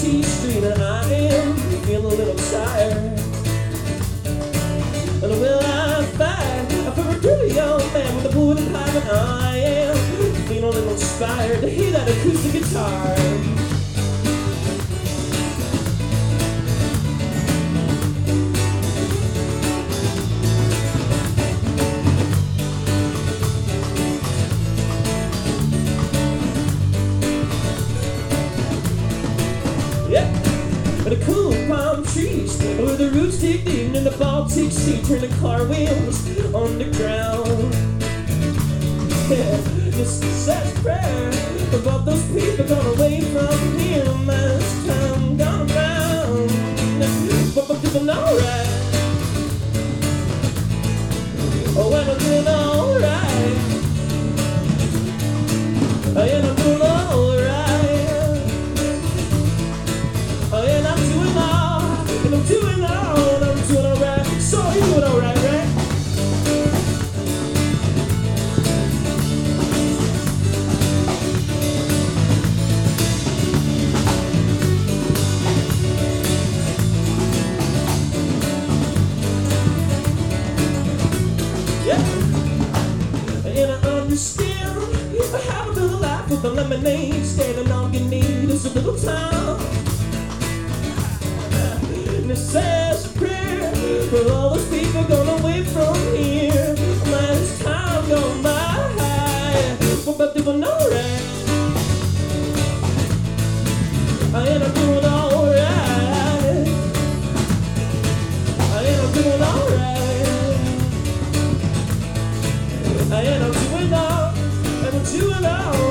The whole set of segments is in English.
empty street, and I am feeling a little tired. And will I find a very pretty young man with a wooden pipe, and I am feeling a little inspired to hear that acoustic guitar. The cool palm trees with the roots dig deep in the Baltic Sea, turning car wheels underground. Yeah, just a sad prayer about those people gone away from here. Last time gone around, but I'm doing alright. Oh, and I'm doing alright. And I'm doing alright. And I'm doing alright. So you doing alright, right? Yeah. And I understand I have a little life with a lemonade stand, and all you need is a little time. And it says a prayer for all those people gone away from here. Last time gone by, but doing alright. And I'm doing alright. And I'm doing alright. And I'm doing alright. And I'm doing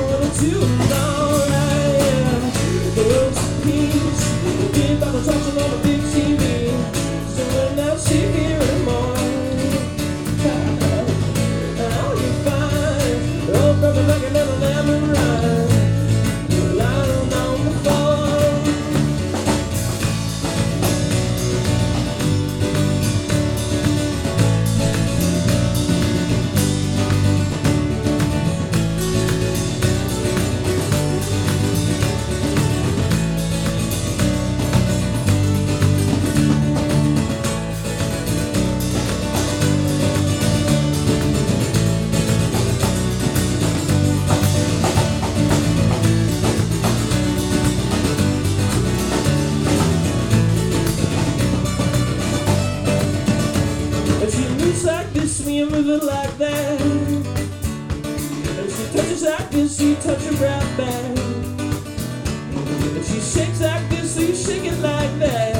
alright. The world's peace, give out the talking on the big TV. So when I sit here anymore, and all you find, oh brother, like another lemon ride, lying on the floor. Like this, me and move it like that. And she touches like this, you touch her right back. And she shakes like this, so you shake it like that.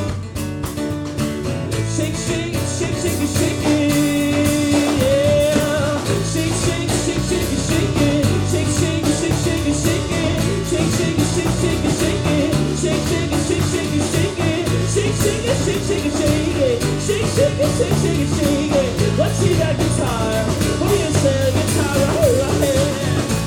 Shake, shake, shake, shake it, shake it, yeah. Shake, shake, shake, shake it, shake it. Shake, shake, shake, shake it, shake it. Shake, shake, shake, shake it, shake it. Shake, shake, shake, shake it, shake it. Shake, shake, shake, shake it, shake it. Shake, shake, shake, shake it, shake it. Let's see that guitar. What do you say, guitar? Right.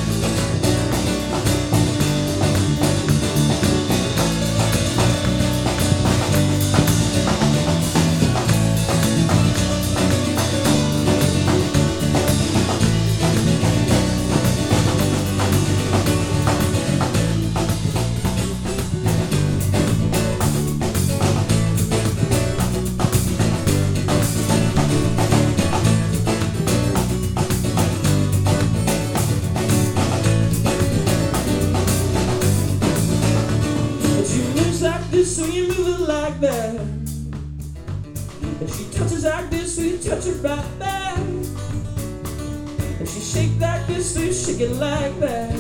So you move it like that. And she touches like this, so you touch it right back. And she shake like this, so you shake it like that.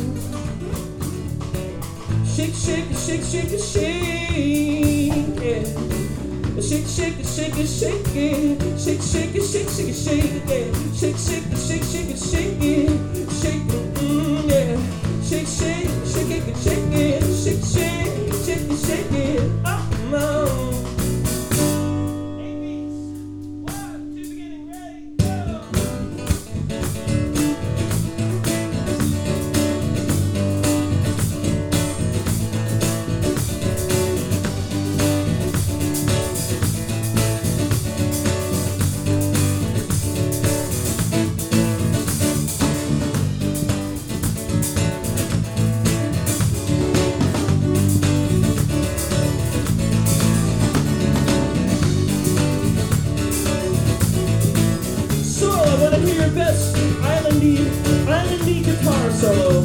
Shake, shake, shake, shake, shake it. Shake, shake, shake, shake it. Shake, shake, shake, shake, shake it. Shake, shake, shake, shake, shake it. Shake, yeah. Shake, shake, shake it, shake it. Shake, shake, shake it, shake it. Oh no. very best island-y guitar solo.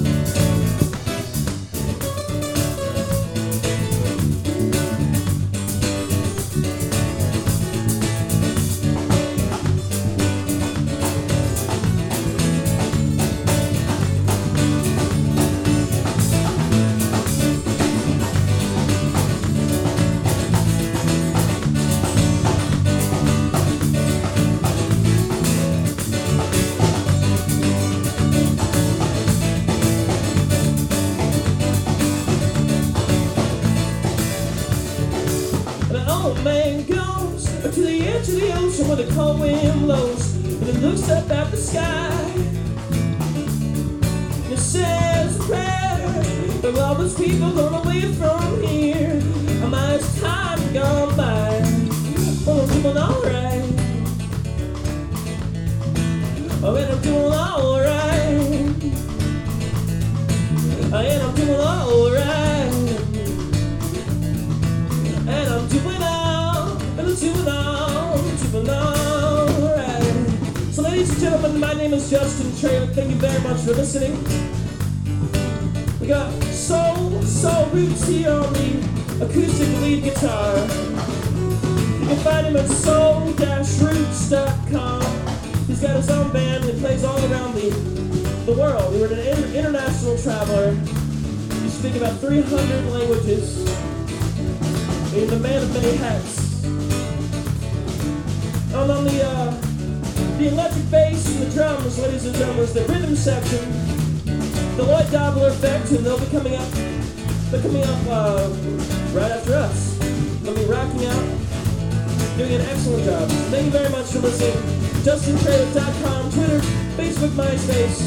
Man goes to the edge of the ocean where the cold wind blows, and he looks up at the sky and he says a prayer. There are all those people gone away from here. How much time gone by? Well, I'm doing alright. Oh, and I'm doing alright. And I'm doing alright. And I'm doing alright. So ladies and gentlemen, my name is Justin Traylor. Thank you very much for listening. We got Soul Roots here on the acoustic lead guitar. You can find him at soul-roots.com. He's got his own band and he plays all around the world. He was an international traveler. He speaks about 300 languages. He's a man of many hats. And on the electric bass and the drums, ladies and gentlemen, is the rhythm section, the Lloyd Dobler Effect, and they'll be coming up. They're coming up right after us. They'll be rocking out, doing an excellent job. So thank you very much for listening. JustinTraylor.com, Twitter, Facebook, MySpace.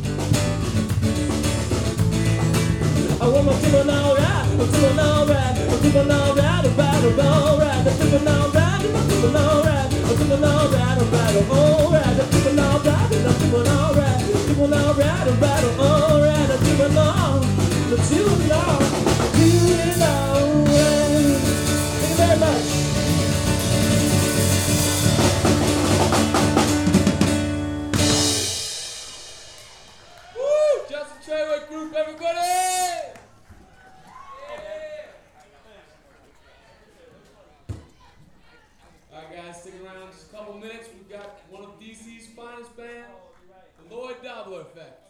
I'm doing alright. I'm doing alright. I'm doing alright. I'm doing alright. I'm doing alright. I'm doing alright. I'm doing alright, alright, alright. I'm doing alright, I'm doing alright. I'm doing alright, alright, alright. I'm doing alright. Thank you very much. Woo! Justin Traylor Group, everybody! Alright guys, stick around just a couple minutes. We've got one of DC's finest band, the Lloyd Dobler Effect.